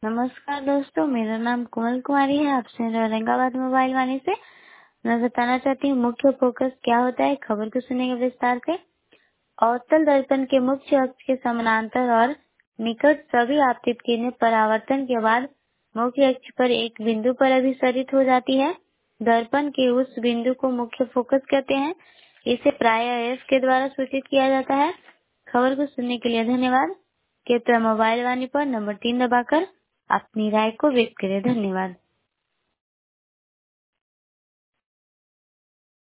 नमस्कार दोस्तों, मेरा नाम कोमल कुमारी है। आपसे औरंगाबाद मोबाइल वाणी से मैं बताना चाहती हूँ मुख्य फोकस क्या होता है। खबर को सुनेंगे विस्तार से। अवतल दर्पण के मुख्य अक्ष के समानांतर और निकट सभी आपतित किरणें परावर्तन के बाद मुख्य अक्ष पर एक बिंदु पर अभिसरित हो जाती है। दर्पण के उस बिंदु को मुख्य फोकस कहते हैं। इसे प्रायः एफ के द्वारा सूचित किया जाता है। खबर को सुनने के लिए धन्यवाद। कृपया मोबाइल वाणी पर नंबर 3 दबाकर अपनी राय को व्यक्त करें। धन्यवाद।